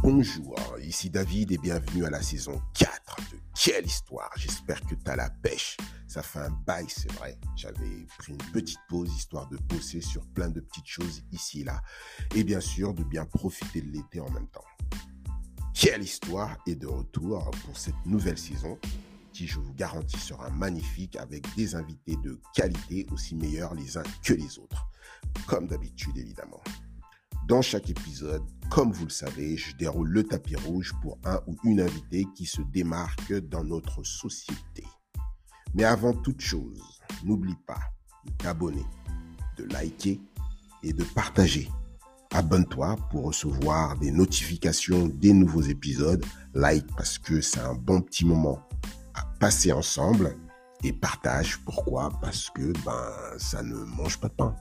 Bonjour, ici David et bienvenue à la saison 4 de Quelle Histoire. J'espère que tu as la pêche. Ça fait un bail, c'est vrai. J'avais pris une petite pause histoire de bosser sur plein de petites choses ici et là. Et bien sûr, de bien profiter de l'été en même temps. Quelle Histoire est de retour pour cette nouvelle saison qui, je vous garantis, sera magnifique avec des invités de qualité aussi meilleurs les uns que les autres. Comme d'habitude, évidemment. Dans chaque épisode, comme vous le savez, je déroule le tapis rouge pour un ou une invitée qui se démarque dans notre société. Mais avant toute chose, n'oublie pas de t'abonner, de liker et de partager. Abonne-toi pour recevoir des notifications des nouveaux épisodes. Like parce que c'est un bon petit moment à passer ensemble. Et partage, pourquoi? Parce que ça ne mange pas de pain.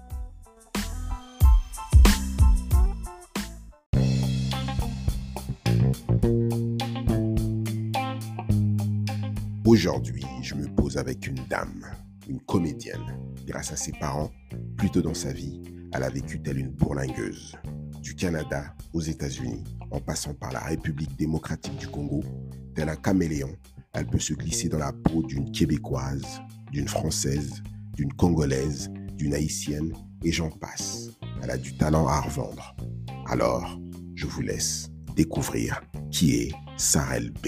Aujourd'hui, je me pose avec une dame, une comédienne. Grâce à ses parents, plus tôt dans sa vie, elle a vécu telle une bourlingueuse. Du Canada aux États-Unis, en passant par la République démocratique du Congo, tel un caméléon, elle peut se glisser dans la peau d'une Québécoise, d'une Française, d'une Congolaise, d'une Haïtienne, et j'en passe. Elle a du talent à revendre. Alors, je vous laisse découvrir qui est Sarel B.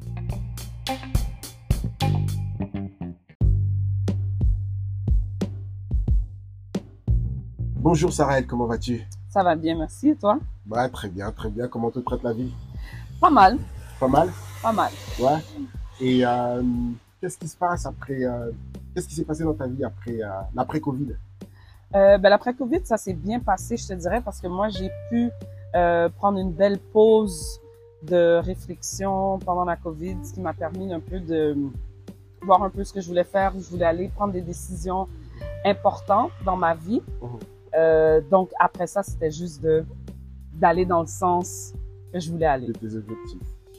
Bonjour Sarel, comment vas-tu? Ça va bien, merci. Et toi? Très bien, très bien. Comment te traite la vie? Pas mal. Pas mal? Pas mal. Ouais. Et qu'est-ce qui se passe après qu'est-ce qui s'est passé dans ta vie après l'après-Covid? L'après-Covid, ça s'est bien passé, je te dirais, parce que moi, j'ai pu prendre une belle pause de réflexion pendant la COVID, ce qui m'a permis un peu de voir un peu ce que je voulais faire, où je voulais aller, prendre des décisions importantes dans ma vie. Donc, après ça, c'était juste d'aller dans le sens que je voulais aller. De tes objectifs.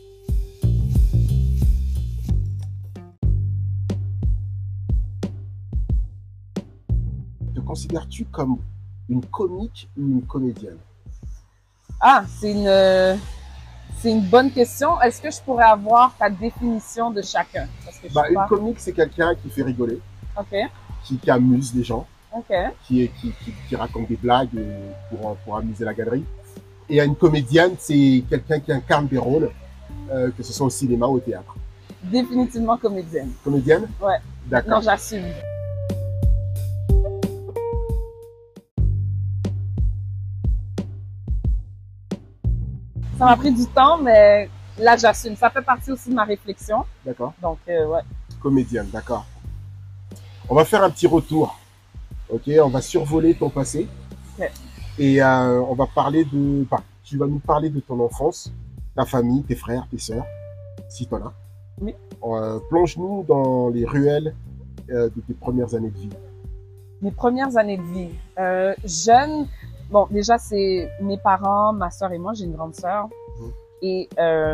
Te considères-tu comme une comique ou une comédienne? Ah, c'est une bonne question. Est-ce que je pourrais avoir ta définition de chacun? Parce que Une comique, c'est quelqu'un qui fait rigoler, OK. qui amuse les gens, OK. qui raconte des blagues pour amuser la galerie. Et une comédienne, c'est quelqu'un qui incarne des rôles, que ce soit au cinéma ou au théâtre. Définitivement comédienne. Comédienne? Ouais. D'accord. Non, j'assume. Ça m'a pris du temps, mais là, j'assume. Ça fait partie aussi de ma réflexion. D'accord. Donc, ouais. Comédienne, d'accord. On va faire un petit retour. Ok, on va survoler ton passé. Ok. Et on va parler tu vas nous parler de ton enfance, ta famille, tes frères, tes sœurs, si tu en as. Oui. Plonge-nous dans les ruelles de tes premières années de vie. Mes premières années de vie. Jeune, bon, déjà, c'est mes parents, ma sœur et moi. J'ai une grande sœur. Et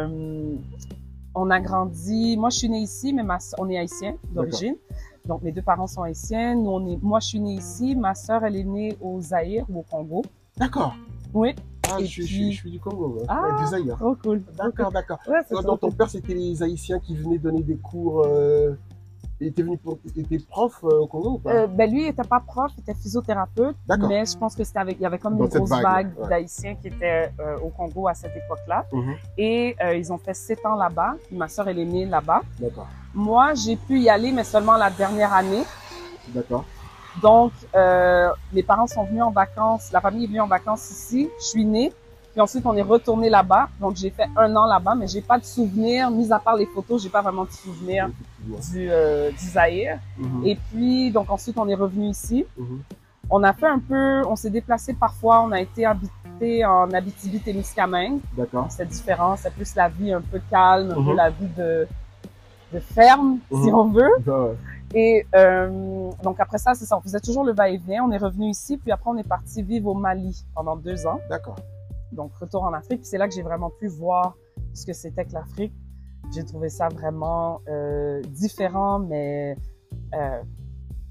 on a grandi. Moi, je suis née ici, mais on est haïtien d'origine. Donc, mes deux parents sont haïtiens. Moi, je suis née ici. Ma sœur, elle est née au Zaïre ou au Congo. D'accord. Oui. Ah, et je puis... suis du Congo, Ah, du Zaïre. trop cool. D'accord, d'accord. Ouais, Donc, ton père, c'était les Haïtiens qui venaient donner des cours. Il était prof au Congo ou pas? Lui, il était pas prof, il était physiothérapeute. Mais je pense que il y avait comme une grosse vague d'Haïtiens qui étaient au Congo à cette époque-là. Et ils ont fait 7 ans là-bas. Ma sœur, elle est née là-bas. D'accord. Moi, j'ai pu y aller, mais seulement la dernière année. D'accord. Donc, mes parents sont venus en vacances. La famille est venue en vacances ici. Je suis née. Puis ensuite, on est retourné là-bas. Donc, j'ai fait 1 an là-bas, mais j'ai pas de souvenirs, mis à part les photos, j'ai pas vraiment de souvenirs du Zaïre. Et puis, donc ensuite, on est revenu ici. On a fait on s'est déplacé parfois. On a été habité en Abitibi-Témiscamingue. D'accord. C'est différent. C'est plus la vie un peu calme, un peu la vie de ferme, si on veut. Et donc après ça, c'est ça. On faisait toujours le va-et-vient. On est revenu ici, puis après, on est parti vivre au Mali pendant 2 ans. D'accord. Donc, retour en Afrique. Puis c'est là que j'ai vraiment pu voir ce que c'était que l'Afrique. J'ai trouvé ça vraiment différent, mais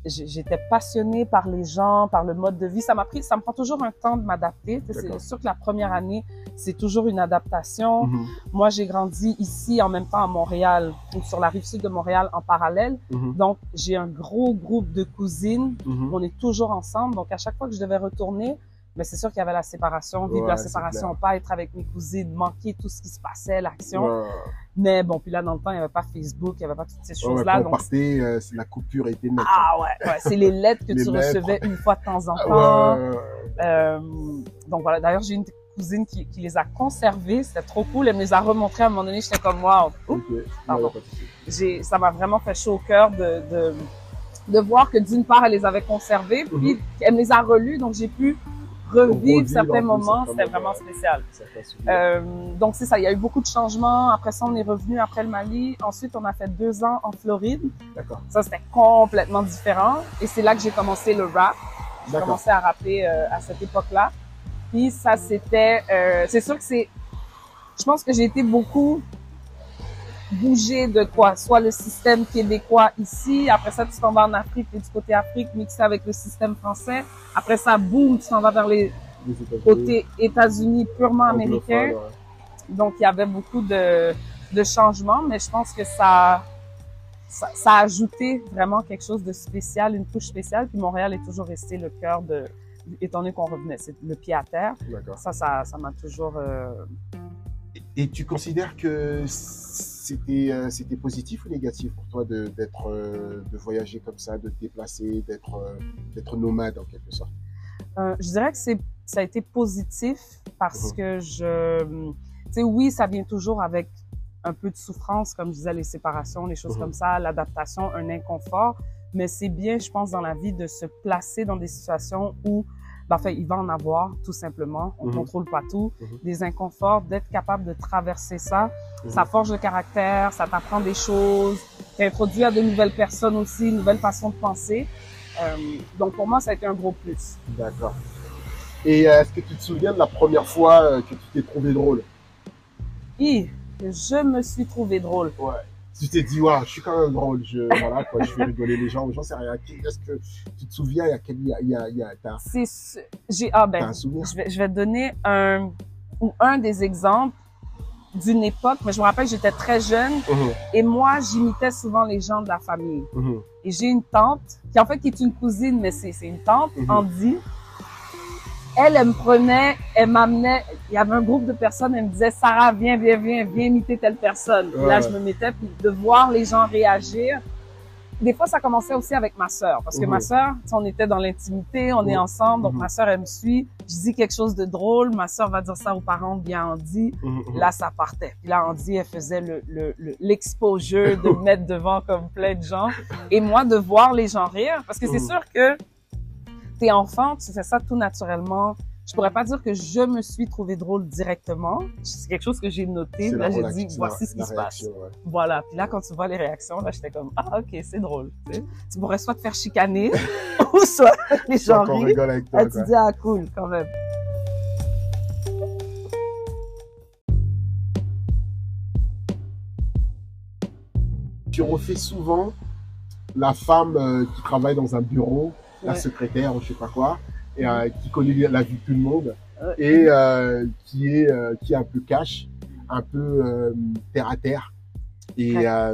j'étais passionnée par les gens, par le mode de vie. Ça me prend toujours un temps de m'adapter. C'est sûr que la première année, c'est toujours une adaptation. Moi, j'ai grandi ici en même temps à Montréal, ou sur la rive sud de Montréal en parallèle. Donc, j'ai un gros groupe de cousines. On est toujours ensemble. Donc, à chaque fois que je devais retourner, mais c'est sûr qu'il y avait la séparation, vivre la séparation, pas être avec mes cousines, manquer tout ce qui se passait, l'action. Mais bon, puis là, dans le temps, il n'y avait pas Facebook, il n'y avait pas toutes ces choses-là. Quand on partait, la coupure était nette. Ah ouais, c'est les lettres que tu recevais une fois de temps en temps. Donc voilà, d'ailleurs, j'ai une cousine qui les a conservées, c'était trop cool. Elle me les a remontrées à un moment donné, j'étais comme wow. Pardon. Ça m'a vraiment fait chaud au cœur de voir que d'une part, elle les avait conservées, puis elle me les a relues, donc j'ai pu revivre certains moments, c'était vraiment spécial. Donc c'est ça, il y a eu beaucoup de changements. Après ça, on est revenu après le Mali. Ensuite, on a fait 2 ans en Floride. Ça, c'était complètement différent. Et c'est là que j'ai commencé le rap. J'ai commencé à rapper à cette époque-là. Puis ça, c'était... c'est sûr que je pense que j'ai été beaucoup bouger de quoi, soit le système québécois ici, après ça tu t'en vas en Afrique, et du côté Afrique mixé avec le système français, après ça boum, tu t'en vas vers les côtés États-Unis purement américains. Donc il y avait beaucoup de changements, mais je pense que ça a ajouté vraiment quelque chose de spécial, une touche spéciale. Puis Montréal est toujours resté le cœur étant donné qu'on revenait, c'est le pied à terre. Ça m'a toujours Et tu considères que c'était positif ou négatif pour toi de voyager comme ça, de te déplacer, d'être nomade en quelque sorte? Je dirais que ça a été positif parce que tu sais, oui, ça vient toujours avec un peu de souffrance, comme je disais, les séparations, les choses comme ça, l'adaptation, un inconfort. Mais c'est bien, je pense, dans la vie de se placer dans des situations où il va en avoir, tout simplement. On contrôle pas tout. Des inconforts, d'être capable de traverser ça. Ça forge le caractère, ça t'apprend des choses, t'introduit à de nouvelles personnes aussi, une nouvelle façon de penser. Donc, pour moi, ça a été un gros plus. D'accord. Et est-ce que tu te souviens de la première fois que tu t'es trouvé drôle? Oui, je me suis trouvé drôle. Ouais. Tu t'es dit, ouais, je suis quand même drôle, voilà, quoi, je fais rigoler les gens, j'en sais rien. Est-ce que tu te souviens, t'as un souvenir? Je vais te donner un des exemples d'une époque, mais je me rappelle, j'étais très jeune, et moi, j'imitais souvent les gens de la famille. Et j'ai une tante, qui en fait, qui est une cousine, mais c'est une tante, Andy. Elle me prenait, elle m'amenait, il y avait un groupe de personnes, elle me disait, Sarah, viens imiter telle personne. Et là, je me mettais, puis de voir les gens réagir. Des fois, ça commençait aussi avec ma sœur, parce que ma sœur, on était dans l'intimité, on est ensemble, donc ma sœur, elle me suit. Je dis quelque chose de drôle, ma sœur va dire ça aux parents, bien Andy. Là, ça partait. Puis là, Andy, elle faisait l'exposure de me mettre devant comme plein de gens. Et moi, de voir les gens rire, parce que c'est sûr que t'es enfant, tu fais ça tout naturellement. Je pourrais pas dire que je me suis trouvé drôle directement. C'est quelque chose que j'ai noté. Là, j'ai dit, voici ce qui se passe. Ouais. Voilà. Puis là, quand tu vois les réactions, là, j'étais comme, ah, ok, c'est drôle. Tu pourrais soit te faire chicaner, ou soit les gens rient. Tu dis, ah, cool, quand même. Tu refais souvent la femme qui travaille dans un bureau, la secrétaire ou je sais pas quoi, et qui connaît la vie de tout le monde, et qui est un peu cash, un peu terre à terre, et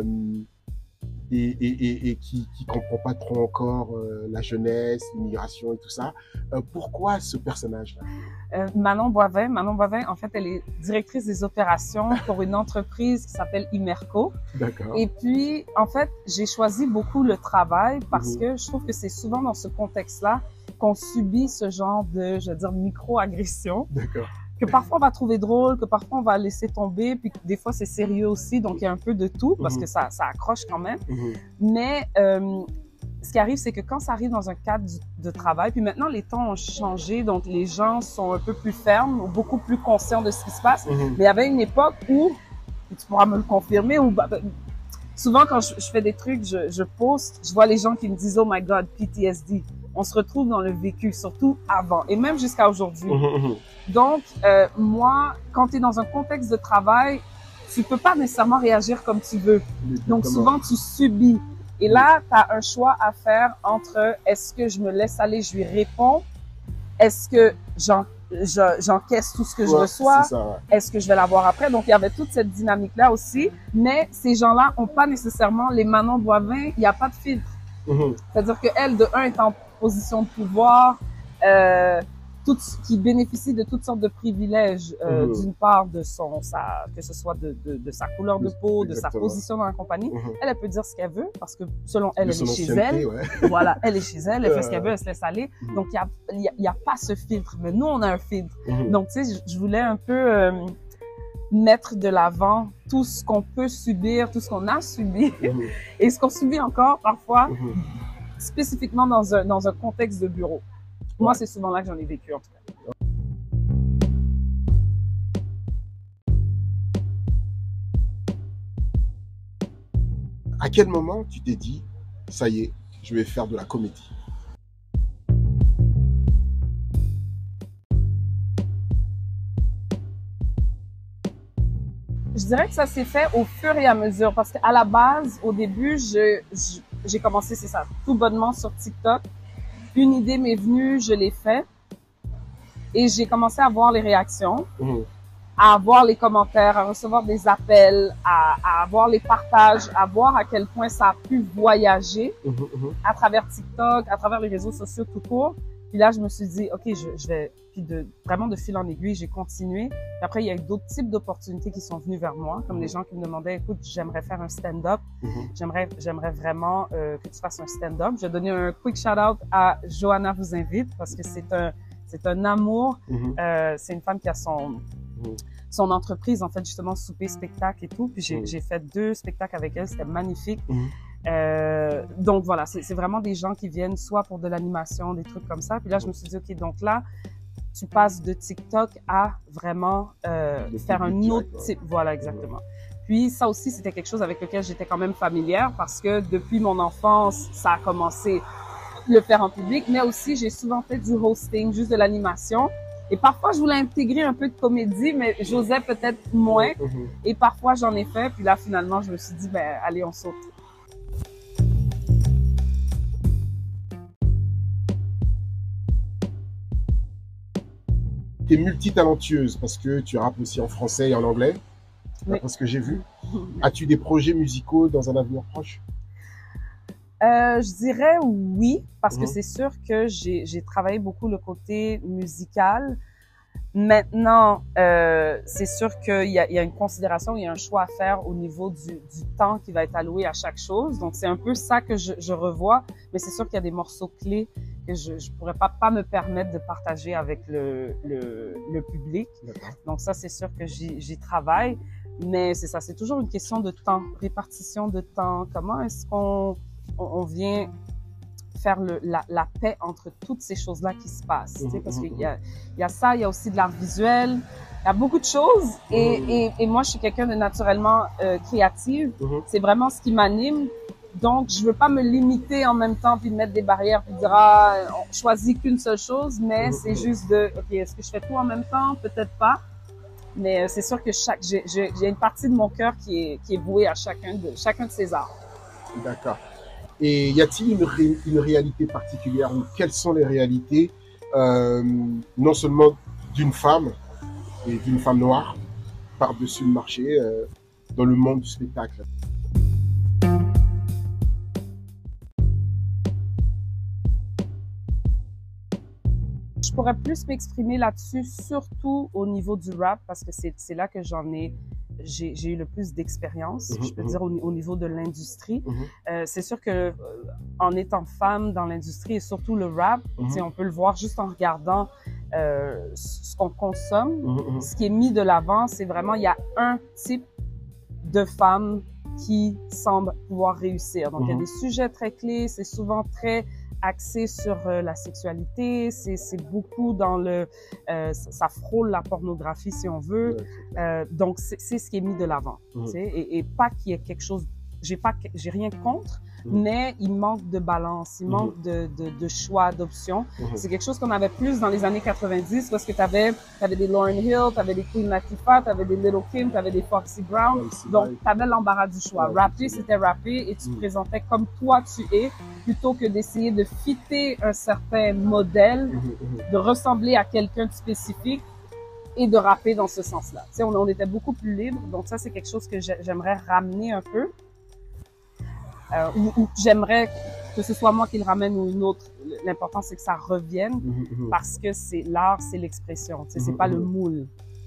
qui comprend pas trop encore la jeunesse, l'immigration et tout ça. Pourquoi ce personnage-là? Manon Boivin, en fait, elle est directrice des opérations pour une entreprise qui s'appelle Imerco. D'accord. Et puis, en fait, j'ai choisi beaucoup le travail parce que je trouve que c'est souvent dans ce contexte-là qu'on subit ce genre de, je veux dire, micro-agression. D'accord. Que parfois on va trouver drôle, que parfois on va laisser tomber, puis que des fois c'est sérieux aussi, donc il y a un peu de tout parce que ça accroche quand même. Mais ce qui arrive, c'est que quand ça arrive dans un cadre de travail, puis maintenant les temps ont changé, donc les gens sont un peu plus fermes, beaucoup plus conscients de ce qui se passe. Mais il y avait une époque où, et tu pourras me le confirmer, où souvent quand je fais des trucs, je poste, je vois les gens qui me disent « Oh my God, PTSD ». On se retrouve dans le vécu, surtout avant, et même jusqu'à aujourd'hui. Donc, moi, quand tu es dans un contexte de travail, tu peux pas nécessairement réagir comme tu veux. Donc, souvent, tu subis. Et là, tu as un choix à faire entre est-ce que je me laisse aller, je lui réponds, est-ce que j'encaisse tout ce que je reçois, est-ce que je vais l'avoir après? Donc, il y avait toute cette dynamique-là aussi. Mais ces gens-là ont pas nécessairement les Manon Boivin, il n'y a pas de filtre. C'est-à-dire qu'elle, de un, est en position de pouvoir, qui bénéficie de toutes sortes de privilèges, d'une part de que ce soit de sa couleur de peau, de sa position dans la compagnie. Elle peut dire ce qu'elle veut parce que selon elle, elle est chez elle. Voilà, elle est chez elle, elle fait ce qu'elle veut, elle se laisse aller. Donc, il y a pas ce filtre. Mais nous, on a un filtre. Donc, tu sais, je voulais un peu mettre de l'avant tout ce qu'on peut subir, tout ce qu'on a subi et ce qu'on subit encore parfois, spécifiquement dans un contexte de bureau. Moi, c'est souvent là que j'en ai vécu, en tout cas. À quel moment tu t'es dit, ça y est, je vais faire de la comédie? Je dirais que ça s'est fait au fur et à mesure parce qu'à la base, au début, j'ai commencé, c'est ça, tout bonnement sur TikTok. Une idée m'est venue, je l'ai fait et j'ai commencé à voir les réactions, à voir les commentaires, à recevoir des appels, à voir les partages, à voir à quel point ça a pu voyager à travers TikTok, à travers les réseaux sociaux tout court. Puis là, je me suis dit, OK, je vais, puis vraiment de fil en aiguille, j'ai continué. Puis après, il y a eu d'autres types d'opportunités qui sont venues vers moi, comme des gens qui me demandaient, écoute, j'aimerais faire un stand-up. J'aimerais vraiment que tu fasses un stand-up. Je vais donner un quick shout-out à Johanna vous invite parce que c'est un amour. C'est une femme qui a son entreprise, en fait, justement, souper, spectacle et tout. Puis j'ai fait 2 spectacles avec elle, c'était magnifique. Donc voilà, c'est vraiment des gens qui viennent soit pour de l'animation, des trucs comme ça. Puis là, je me suis dit, OK, donc là, tu passes de TikTok à vraiment faire un autre type. Voilà, exactement. Puis ça aussi, c'était quelque chose avec lequel j'étais quand même familière parce que depuis mon enfance, ça a commencé le faire en public, mais aussi j'ai souvent fait du hosting, juste de l'animation. Et parfois, je voulais intégrer un peu de comédie, mais j'osais peut-être moins. Et parfois, j'en ai fait. Puis là, finalement, je me suis dit, ben allez, on saute. Tu es multitalentueuse parce que tu rappes aussi en français et en anglais, d'après ce que j'ai vu. As-tu des projets musicaux dans un avenir proche? Je dirais oui, parce que c'est sûr que j'ai travaillé beaucoup le côté musical. Maintenant, c'est sûr qu'il y a une considération, il y a un choix à faire au niveau du temps qui va être alloué à chaque chose. Donc, c'est un peu ça que je revois. Mais c'est sûr qu'il y a des morceaux clés que je pourrais pas me permettre de partager avec le public. Donc, ça, c'est sûr que j'y travaille. Mais c'est ça, c'est toujours une question de temps, répartition de temps. Comment est-ce qu'on vient faire la paix entre toutes ces choses-là qui se passent. Parce qu'il y a ça, il y a aussi de l'art visuel, il y a beaucoup de choses. Et moi, je suis quelqu'un de naturellement créative. C'est vraiment ce qui m'anime. Donc, je veux pas me limiter en même temps puis de mettre des barrières puis dire on choisit qu'une seule chose, mais c'est juste OK, est-ce que je fais tout en même temps? Peut-être pas. Mais c'est sûr que j'ai une partie de mon cœur qui est vouée à chacun de ces arts. D'accord. Et y a-t-il une réalité particulière ou quelles sont les réalités non seulement d'une femme et d'une femme noire par-dessus le marché dans le monde du spectacle? Je pourrais plus m'exprimer là-dessus, surtout au niveau du rap, parce que c'est là que j'ai eu le plus d'expérience, je peux dire, au niveau de l'industrie. C'est sûr que en étant femme dans l'industrie et surtout le rap, on peut le voir juste en regardant ce qu'on consomme. Ce qui est mis de l'avant, c'est vraiment, il y a un type de femme qui semble pouvoir réussir. Donc, il y a des sujets très clés, c'est souvent très axé sur la sexualité, c'est beaucoup dans ça frôle la pornographie si on veut, donc c'est ce qui est mis de l'avant, et pas qu'il y ait quelque chose, j'ai rien contre, mais il manque de balance, il manque de choix, d'options. C'est quelque chose qu'on avait plus dans les années 90, parce que t'avais des Lauryn Hill, t'avais des Queen Latifah, t'avais des Little Kim, t'avais des Foxy Brown. Donc, t'avais l'embarras du choix. Rapper, c'était rapper, et tu te présentais comme toi tu es, plutôt que d'essayer de fitter un certain modèle, de ressembler à quelqu'un de spécifique et de rapper dans ce sens-là. Tu sais, on était beaucoup plus libre, donc ça, c'est quelque chose que j'aimerais ramener un peu. Ou j'aimerais que ce soit moi qui le ramène ou une autre. L'important, c'est que ça revienne, parce que c'est l'art, c'est l'expression. Tu sais, c'est pas le moule.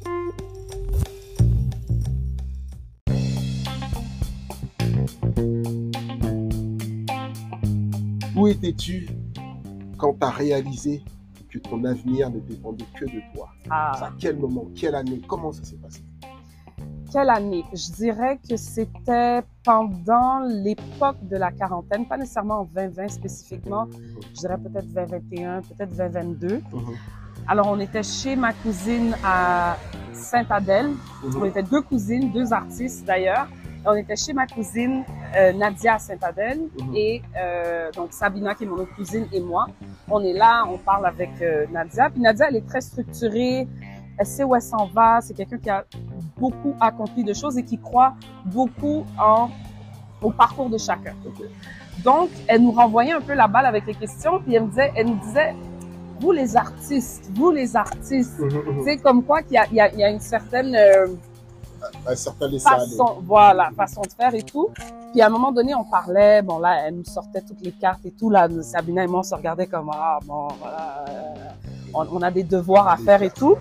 Où étais-tu quand tu as réalisé que ton avenir ne dépendait que de toi? À quel moment, quelle année, comment ça s'est passé? Quelle année? Je dirais que c'était pendant l'époque de la quarantaine, pas nécessairement en 2020 spécifiquement. Je dirais peut-être 2021, peut-être 2022. Alors, on était chez ma cousine à Sainte-Adèle. On était deux cousines, deux artistes d'ailleurs. On était chez ma cousine Nadia à Sainte-Adèle et donc Sabina qui est mon autre cousine et moi. On est là, on parle avec Nadia. Puis Nadia, elle est très structurée, elle sait où elle s'en va. C'est quelqu'un qui a beaucoup accompli de choses et qui croit beaucoup au parcours de chacun. Donc, elle nous renvoyait un peu la balle avec les questions. Puis elle nous disait, vous les artistes, tu sais, comme quoi qu'il y a une certaine un certain façon de faire et tout. Puis à un moment donné, on parlait, bon là, elle nous sortait toutes les cartes et tout, là, Sabina et moi, on se regardait comme, ah bon, voilà, on a des devoirs à faire et tout.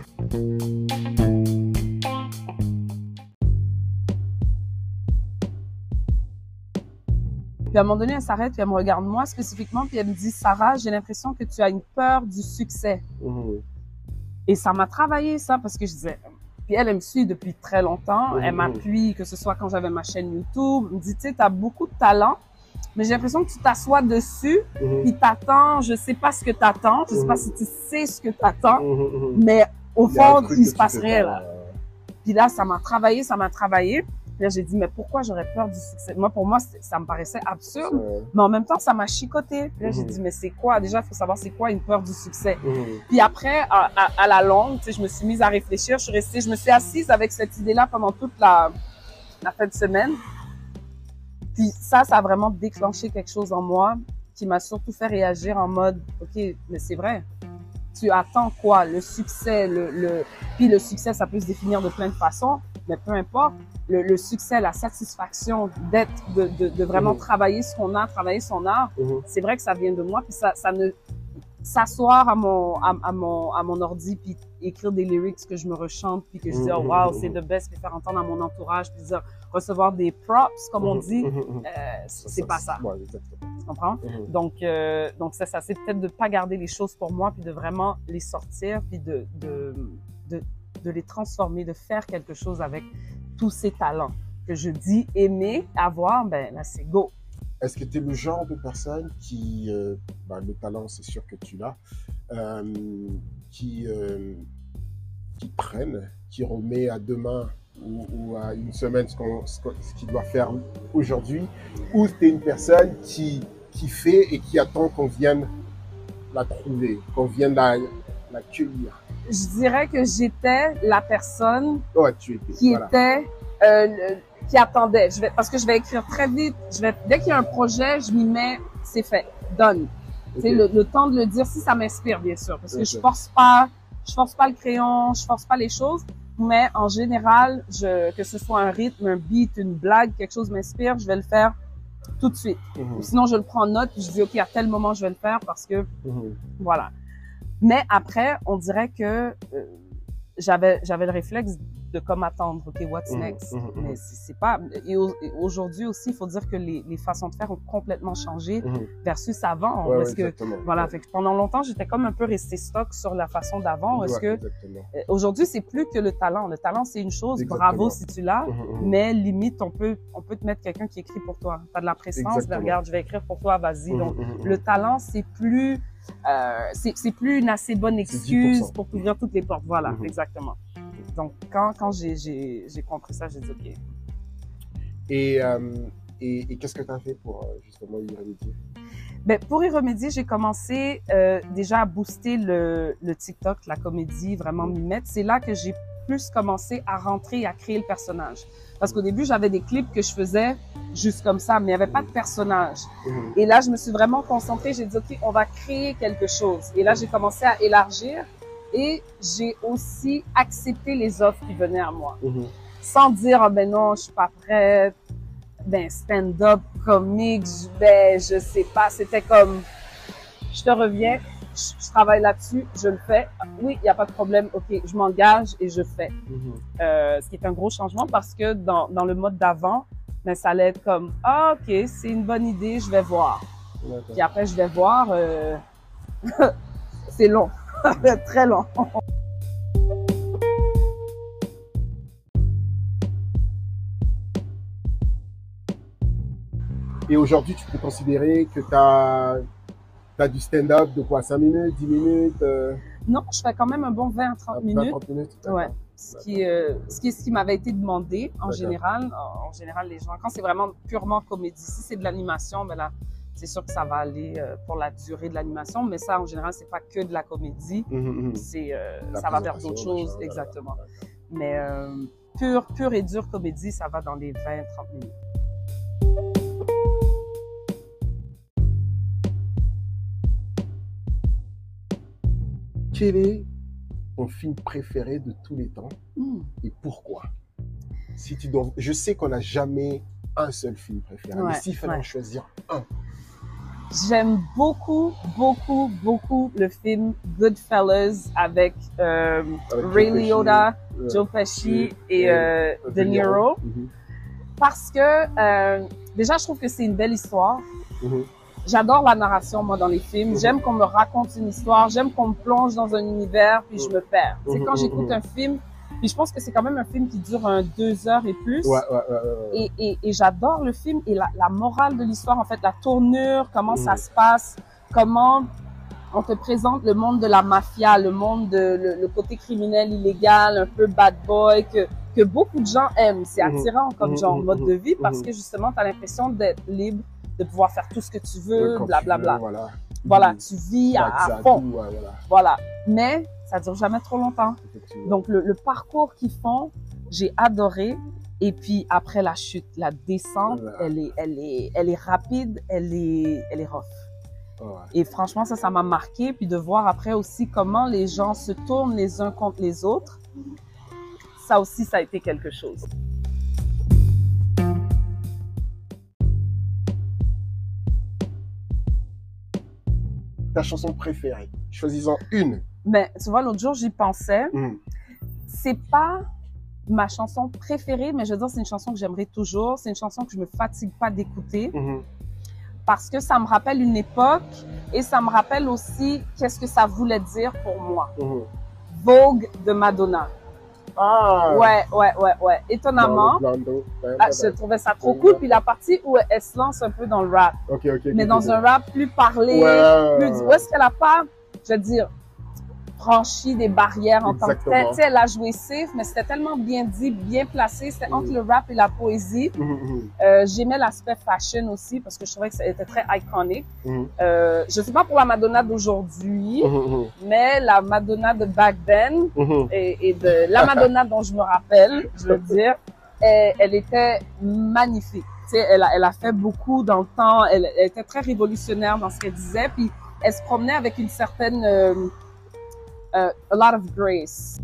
Puis à un moment donné, elle s'arrête, puis elle me regarde moi spécifiquement, puis elle me dit, Sarah, j'ai l'impression que tu as une peur du succès. Et ça m'a travaillé, ça, parce que je disais... Puis elle me suit depuis très longtemps. Elle m'appuie, que ce soit quand j'avais ma chaîne YouTube. Elle me dit, tu sais, t'as beaucoup de talent, mais j'ai l'impression que tu t'assois dessus, puis t'attends, je sais pas ce que t'attends, je sais pas si tu sais ce que t'attends, mais au fond, il se passe rien, là. Puis là, ça m'a travaillé. Puis là, j'ai dit, mais pourquoi j'aurais peur du succès? Moi, pour moi, ça me paraissait absurde, mais en même temps, ça m'a chicoté. Puis là, j'ai dit, mais c'est quoi? Déjà, il faut savoir c'est quoi une peur du succès. Puis après, à la longue, tu sais, je me suis mise à réfléchir. Je me suis assise avec cette idée-là pendant toute la fin de semaine. Puis ça a vraiment déclenché quelque chose en moi qui m'a surtout fait réagir en mode, OK, mais c'est vrai. Tu attends quoi? Le succès, puis le succès, ça peut se définir de plein de façons, mais peu importe. Le succès, la satisfaction de vraiment travailler ce qu'on a, travailler son art, c'est vrai que ça vient de moi, puis ça ne s'asseoir à mon ordi puis écrire des lyrics que je me rechante puis que je dis oh wow, c'est the best, puis faire entendre à mon entourage puis dire recevoir des props comme on dit, c'est pas ça. Ouais, exactement. Tu comprends? Donc ça c'est peut-être de pas garder les choses pour moi puis de vraiment les sortir puis de les transformer, de faire quelque chose avec tous ces talents que je dis aimer avoir, ben là c'est go. Est-ce que tu es le genre de personne qui, le talent c'est sûr que tu l'as, qui prenne, qui remet à demain ou à une semaine ce qu'il doit faire aujourd'hui, ou tu es une personne qui fait et qui attend qu'on vienne la trouver, qu'on vienne la cueillir? Je dirais que j'étais la personne qui attendait. Parce que je vais écrire très vite. Dès qu'il y a un projet, je m'y mets, c'est fait, done. Okay. Le temps de le dire, si ça m'inspire, bien sûr. Parce que je force pas le crayon, je force pas les choses. Mais en général, que ce soit un rythme, un beat, une blague, quelque chose m'inspire, je vais le faire tout de suite. Sinon, je le prends en note, puis je dis, OK, à tel moment, je vais le faire parce que, voilà. Mais après, on dirait que j'avais le réflexe de comme attendre, OK, what's next? Mais c'est pas... Et aujourd'hui aussi, il faut dire que les façons de faire ont complètement changé versus avant. Parce que, voilà, fait que pendant longtemps, j'étais comme un peu resté stock sur la façon d'avant. Parce que aujourd'hui, c'est plus que le talent. Le talent, c'est une chose, bravo si tu l'as, mais limite, on peut te mettre quelqu'un qui écrit pour toi. T'as de la présence, ben, regarde, je vais écrire pour toi, vas-y. Donc, le talent, c'est plus une assez bonne excuse pour t'ouvrir toutes les portes. Voilà, exactement. Donc, quand j'ai compris ça, j'ai dit OK. Et Et qu'est-ce que tu as fait pour justement y remédier? Ben, pour y remédier, j'ai commencé déjà à booster le TikTok, la comédie, vraiment m'y mettre. C'est là que j'ai plus commencé à rentrer et à créer le personnage. Parce qu'au début, j'avais des clips que je faisais juste comme ça, mais il n'y avait pas de personnage. Et là, je me suis vraiment concentrée. J'ai dit, OK, on va créer quelque chose. Et là, j'ai commencé à élargir et j'ai aussi accepté les offres qui venaient à moi. Sans dire, oh, ben non, je suis pas prête. Ben, stand-up, comique, ben, je sais pas. C'était comme, je te reviens, je travaille là-dessus, je le fais. Oui, il n'y a pas de problème. OK, je m'engage et je fais. Ce qui est un gros changement parce que dans le mode d'avant, ben, ça allait être comme, ah, OK, c'est une bonne idée, je vais voir. Puis après, je vais voir, c'est long, très long. Et aujourd'hui, tu peux considérer que tu as du stand-up de quoi, 5 minutes, 10 minutes Non, je fais quand même un bon 20 à 30 minutes. 30 minutes? Ouais. Ce qui m'avait été demandé en général. En général, les gens, quand c'est vraiment purement comédie, si c'est de l'animation, ben là, c'est sûr que ça va aller pour la durée de l'animation, mais ça, en général, c'est pas que de la comédie. Ça va vers d'autres choses, exactement. Mais pure et dure comédie, ça va dans les 20-30 minutes. Quel est ton film préféré de tous les temps et pourquoi? Si tu dois, je sais qu'on n'a jamais un seul film préféré, mais s'il fallait en choisir un. J'aime beaucoup, beaucoup, beaucoup le film Goodfellas avec Ray Liotta, Joe Pesci et De Niro. Parce que déjà, je trouve que c'est une belle histoire. J'adore la narration, moi, dans les films. J'aime qu'on me raconte une histoire. J'aime qu'on me plonge dans un univers, puis je me perds. Tu sais, quand j'écoute un film, puis je pense que c'est quand même un film qui dure 2 heures et plus. Et j'adore le film et la morale de l'histoire, en fait, la tournure, comment ça se passe, comment on te présente le monde de la mafia, le monde le côté criminel illégal, un peu bad boy, que beaucoup de gens aiment. C'est attirant comme genre mode de vie parce que justement, tu as l'impression d'être libre, de pouvoir faire tout ce que tu veux, blablabla. Voilà, tu vis à fond. Voilà. Mais ça dure jamais trop longtemps. Donc, le parcours qu'ils font, j'ai adoré. Et puis, après la chute, la descente, elle est rapide, elle est rough. Et franchement, ça m'a marqué. Puis de voir après aussi comment les gens se tournent les uns contre les autres, ça aussi, ça a été quelque chose. Ta chanson préférée, choisis-en une. Mais tu vois, l'autre jour, j'y pensais. C'est pas ma chanson préférée, mais je veux dire, c'est une chanson que j'aimerais toujours. C'est une chanson que je me fatigue pas d'écouter. Parce que ça me rappelle une époque et ça me rappelle aussi qu'est-ce que ça voulait dire pour moi. Vogue de Madonna. Ouais. Étonnamment, je trouvais ça trop cool. Puis la partie où elle se lance un peu dans le rap. Mais dans un rap plus parlé, plus... Où est-ce qu'elle a pas, je veux dire, franchi des barrières en tant que telle. Tu sais, elle a joué safe, mais c'était tellement bien dit, bien placé. C'était entre le rap et la poésie. J'aimais l'aspect fashion aussi parce que je trouvais que ça était très iconique. Je sais pas pour la Madonna d'aujourd'hui, mais la Madonna de back then et de la Madonna dont je me rappelle, je veux dire, elle était magnifique. Tu sais, elle a fait beaucoup dans le temps. Elle était très révolutionnaire dans ce qu'elle disait. Puis elle se promenait avec une certaine a lot of grace.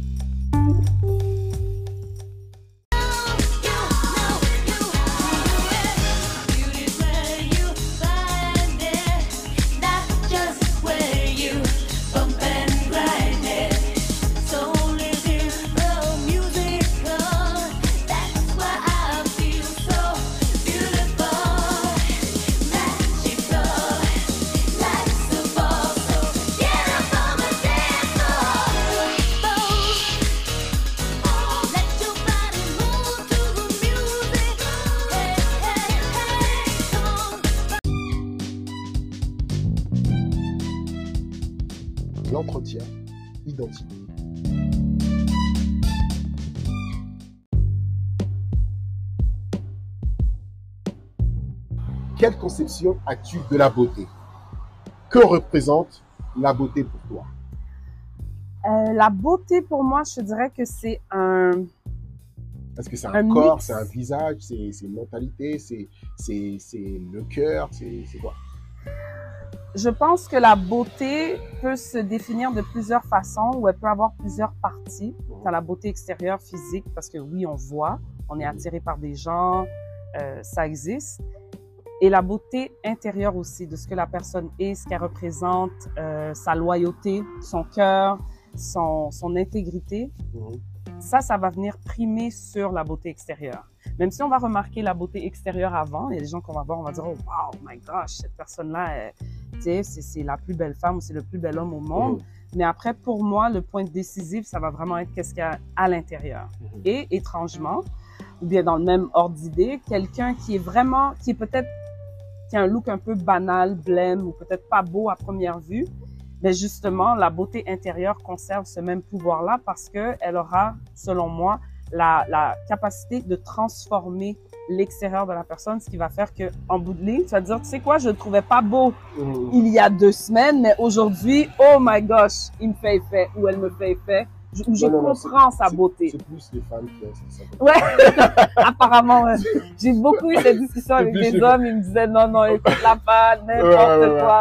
L'entretien identité. quelle conception as-tu de la beauté? Que représente la beauté pour toi? La beauté, pour moi, je dirais que c'est un... Est-ce que c'est un corps, c'est un visage, c'est une mentalité, c'est le cœur, c'est quoi? Je pense que la beauté peut se définir de plusieurs façons ou elle peut avoir plusieurs parties. Tu as la beauté extérieure, physique, parce que oui, on voit, on est attiré par des gens, ça existe. Et la beauté intérieure aussi, de ce que la personne est, ce qu'elle représente, sa loyauté, son cœur, son intégrité. Ça va venir primer sur la beauté extérieure. Même si on va remarquer la beauté extérieure avant, il y a des gens qu'on va voir, on va dire « Oh, wow, my gosh, cette personne-là, c'est la plus belle femme ou c'est le plus bel homme au monde. » Mais après, pour moi, le point décisif, ça va vraiment être qu'est-ce qu'il y a à l'intérieur. Et étrangement, ou bien dans le même ordre d'idée, quelqu'un qui est peut-être, qui a un look un peu banal, blême ou peut-être pas beau à première vue, mais justement, la beauté intérieure conserve ce même pouvoir-là parce qu'elle aura, selon moi, la capacité de transformer l'extérieur de la personne, ce qui va faire que, en bout de ligne, tu vas te dire, tu sais quoi, je le trouvais pas beau il y a 2 semaines, mais aujourd'hui, oh my gosh, il me fait effet ou elle me fait effet. Je comprends sa beauté. C'est plus les femmes qui ont ça. Ouais, apparemment, ouais. J'ai beaucoup eu cette discussion avec des hommes, ils me disaient, non, écoute la balle, n'importe quoi.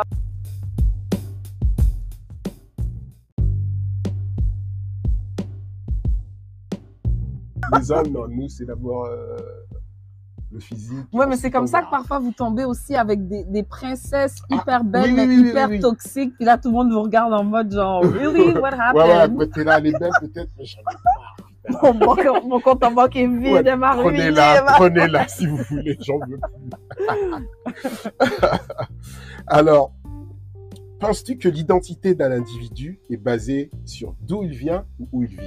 Les hommes, non, nous, c'est d'abord le physique. Ouais, mais c'est comme ça que parfois vous tombez aussi avec des princesses hyper belles, mais hyper toxiques. Puis là, tout le monde vous regarde en mode genre, really, what happened? Ouais, t'es là, elle est belle peut-être, mais j'en ai pas. Mon compte en banque est vide, elle m'a ruiné. Prenez-la si vous voulez, j'en veux plus. Alors, penses-tu que l'identité d'un individu est basée sur d'où il vient ou où il vit?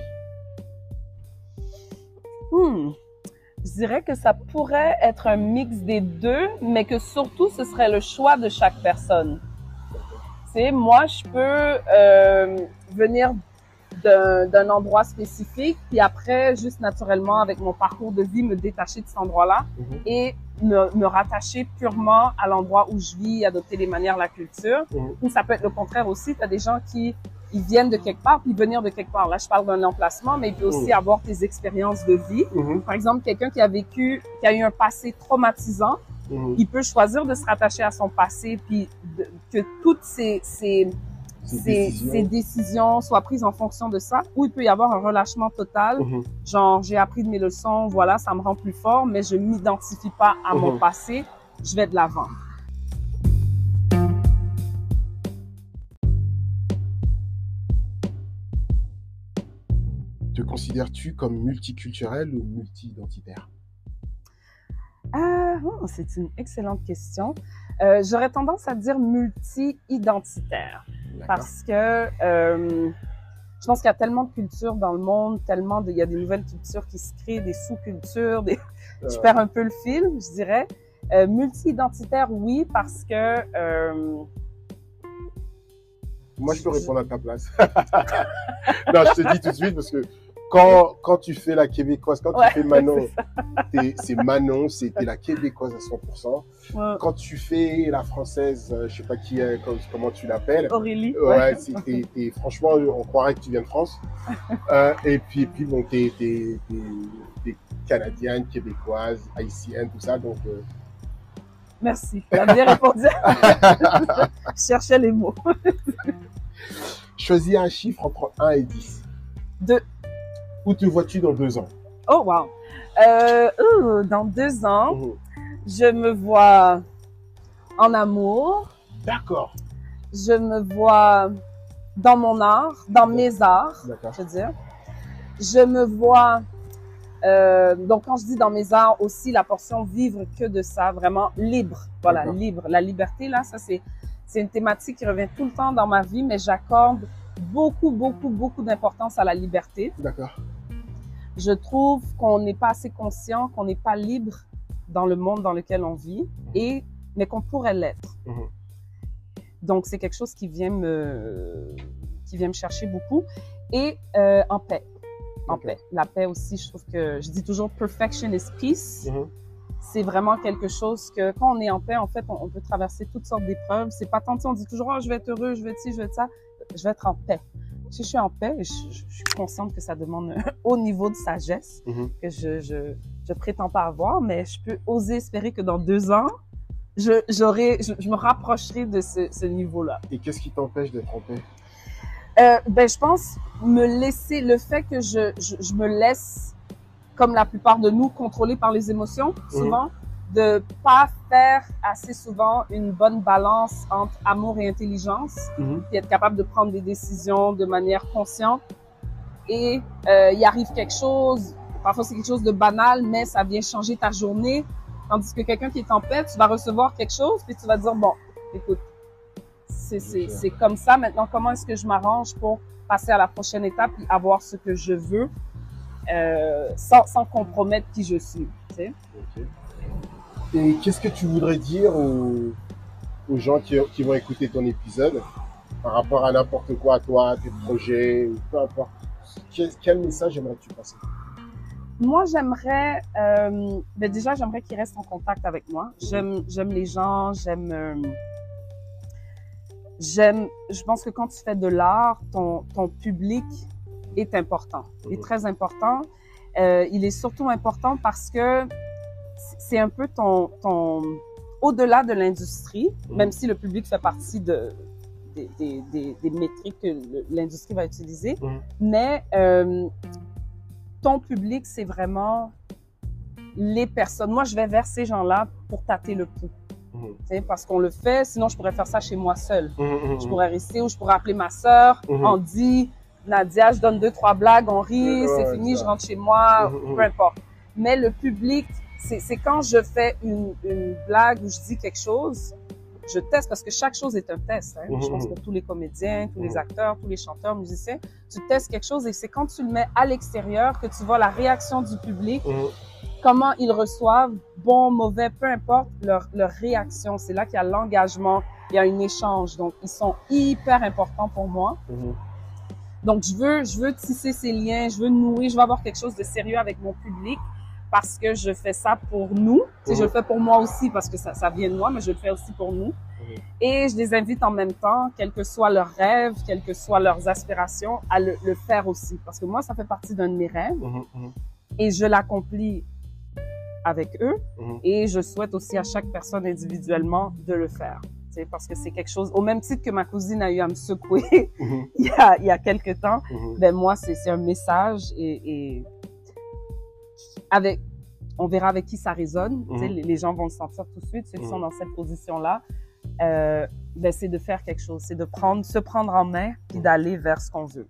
Je dirais que ça pourrait être un mix des deux, mais que surtout, ce serait le choix de chaque personne. Tu sais, moi, je peux venir d'un endroit spécifique, puis après, juste naturellement, avec mon parcours de vie, me détacher de cet endroit-là et me rattacher purement à l'endroit où je vis, adopter les manières, la culture. Ou ça peut être le contraire aussi. Tu as des gens qui ils viennent de quelque part, puis venir de quelque part. Là, je parle d'un emplacement, mais il peut aussi avoir tes expériences de vie. Par exemple, quelqu'un qui a eu un passé traumatisant, il peut choisir de se rattacher à son passé, puis que toutes ses décisions soient prises en fonction de ça, ou il peut y avoir un relâchement total, genre j'ai appris de mes leçons, voilà, ça me rend plus fort, mais je m'identifie pas à mon passé, je vais de l'avant. Te considères-tu comme multiculturel ou multi-identitaire? C'est une excellente question. J'aurais tendance à dire multi-identitaire. Parce que je pense qu'il y a tellement de cultures dans le monde, il y a des nouvelles cultures qui se créent, des sous-cultures, je perds un peu le fil, je dirais. Multi-identitaire, oui, parce que... Moi, je peux répondre à ta place. Non, je te dis tout de suite parce que quand tu fais la québécoise, quand tu fais Manon, c'est Manon, t'es la québécoise à 100%. Quand tu fais la française, je sais pas comment tu l'appelles. Aurélie. Franchement, on croirait que tu viens de France. Et puis bon, t'es canadienne, québécoise, haïtienne, tout ça, donc. Merci, tu as bien répondu. Je cherchais les mots. Choisis un chiffre entre 1 et 10. 2. Où te vois-tu dans 2 ans? Oh, wow. Dans 2 ans, je me vois en amour. D'accord. Je me vois dans mon art, dans mes arts, je veux dire. Je me vois... donc, quand je dis dans mes arts aussi, la portion vivre que de ça, vraiment libre. Voilà, libre. La liberté, là, ça, c'est une thématique qui revient tout le temps dans ma vie, mais j'accorde beaucoup d'importance à la liberté. D'accord. Je trouve qu'on n'est pas assez conscient, qu'on n'est pas libre dans le monde dans lequel on vit, mais qu'on pourrait l'être. Donc, c'est quelque chose qui vient me chercher beaucoup. Et en paix. En paix. La paix aussi, je trouve que, je dis toujours perfection is peace. c'est vraiment quelque chose que quand on est en paix, en fait, on peut traverser toutes sortes d'épreuves. C'est pas tant, on dit toujours, oh, je vais être heureux, je vais être ci, je vais être ça. Je vais être en paix. Si je suis en paix, je suis consciente que ça demande un haut niveau de sagesse que je prétends pas avoir, mais je peux oser espérer que dans 2 ans, je me rapprocherai de ce niveau-là. Et qu'est-ce qui t'empêche d'être en paix? Ben, je pense le fait que je me laisse, comme la plupart de nous, contrôler par les émotions, souvent, de pas faire assez souvent une bonne balance entre amour et intelligence, puis être capable de prendre des décisions de manière consciente. Et il arrive quelque chose, parfois c'est quelque chose de banal, mais ça vient changer ta journée. Tandis que quelqu'un qui est en paix, tu vas recevoir quelque chose, puis tu vas dire, bon, écoute, c'est comme ça. Maintenant, comment est-ce que je m'arrange pour passer à la prochaine étape et avoir ce que je veux sans compromettre qui je suis, tu sais? Okay. Et qu'est-ce que tu voudrais dire aux gens qui vont écouter ton épisode par rapport à n'importe quoi, à toi, à tes projets, peu importe. Quel message aimerais-tu passer? Moi, j'aimerais, déjà, j'aimerais qu'ils restent en contact avec moi. J'aime les gens, je pense que quand tu fais de l'art, ton public est important, est très important. Il est surtout important parce que c'est un peu au-delà de l'industrie, même si le public fait partie des métriques que l'industrie va utiliser, mais ton public, c'est vraiment les personnes. Moi, je vais vers ces gens-là pour tâter le pouls. Parce qu'on le fait, sinon je pourrais faire ça chez moi seule. Je pourrais rester ou je pourrais appeler ma sœur, on dit, Nadia, je donne 2-3 blagues, on rit, c'est fini, je rentre chez moi, peu importe. Mais le public, c'est quand je fais une blague ou je dis quelque chose, je teste parce que chaque chose est un test. Je pense pour tous les comédiens, tous les acteurs, tous les chanteurs, musiciens, tu testes quelque chose et c'est quand tu le mets à l'extérieur que tu vois la réaction du public, comment ils reçoivent, bon, mauvais, peu importe, leur réaction. C'est là qu'il y a l'engagement, il y a un échange. Donc, ils sont hyper importants pour moi. Donc, je veux tisser ces liens, je veux nourrir, je veux avoir quelque chose de sérieux avec mon public parce que je fais ça pour nous. Tu sais, je le fais pour moi aussi parce que ça vient de moi, mais je le fais aussi pour nous. Et je les invite en même temps, quels que soient leurs rêves, quelles que soient leurs aspirations, à le faire aussi. Parce que moi, ça fait partie d'un de mes rêves et je l'accomplis avec eux et je souhaite aussi à chaque personne individuellement de le faire. Parce que c'est quelque chose, au même titre que ma cousine a eu à me secouer il y a quelques temps, ben moi, c'est un message et on verra avec qui ça résonne. Les gens vont le sentir tout de suite, ceux qui sont dans cette position-là. Ben c'est de faire quelque chose, c'est de se prendre en main puis d'aller vers ce qu'on veut.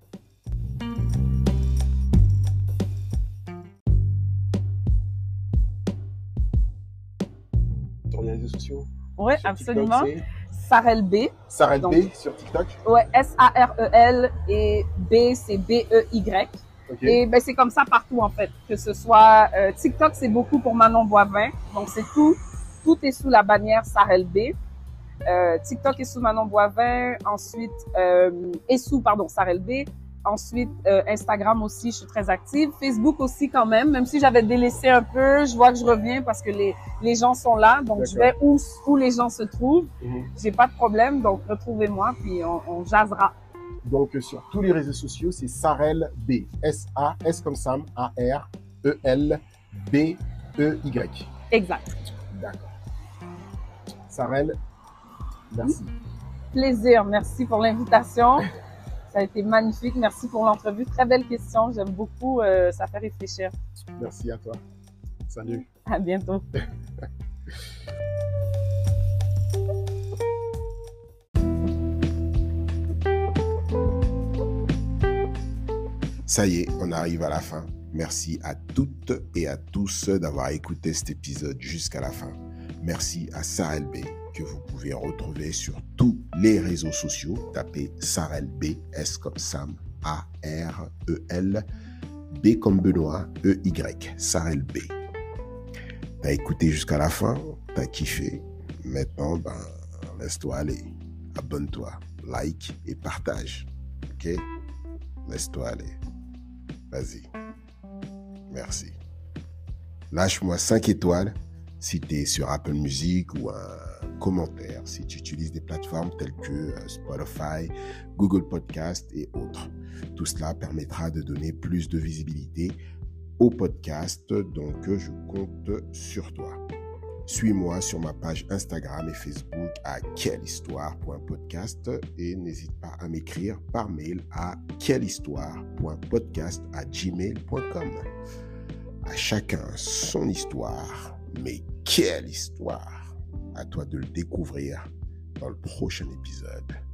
Sur les réseaux sociaux? Oui, absolument. Sarel B. Sarel B sur TikTok? Ouais, S-A-R-E-L et B, c'est B-E-Y. Okay. Et ben c'est comme ça partout en fait, que ce soit TikTok, c'est beaucoup pour Manon Boivin, donc c'est tout est sous la bannière Sarel B. TikTok est sous Manon Boivin, ensuite Sarel B. Ensuite, Instagram aussi, je suis très active. Facebook aussi quand même si j'avais délaissé un peu, je vois que je reviens parce que les gens sont là. Donc, je vais où les gens se trouvent. J'ai pas de problème, donc retrouvez-moi, puis on jasera. Donc, sur tous les réseaux sociaux, c'est Sarel B. S comme Sam, A-R-E-L B-E-Y. Exact. D'accord. Sarel, merci. Plaisir, merci pour l'invitation. Ça a été magnifique. Merci pour l'entrevue. Très belle question. J'aime beaucoup. Ça fait réfléchir. Merci à toi. Salut. À bientôt. Ça y est, on arrive à la fin. Merci à toutes et à tous d'avoir écouté cet épisode jusqu'à la fin. Merci à Sarel B, que vous pouvez retrouver sur tous les réseaux sociaux. Tapez Sarel B, S comme Sam, A-R-E-L, B comme Benoît, E-Y, Sarel B. T'as écouté jusqu'à la fin, t'as kiffé. Maintenant, laisse-toi aller. Abonne-toi, like et partage. Ok? Laisse-toi aller. Vas-y. Merci. Lâche-moi 5 étoiles si tu es sur Apple Music ou un commentaire si tu utilises des plateformes telles que Spotify, Google Podcast et autres. Tout cela permettra de donner plus de visibilité au podcast, donc je compte sur toi. Suis-moi sur ma page Instagram et Facebook à quellehistoire.podcast et n'hésite pas à m'écrire par mail à quellehistoire.podcast@gmail.com. À chacun son histoire, mais quelle histoire! À toi de le découvrir dans le prochain épisode.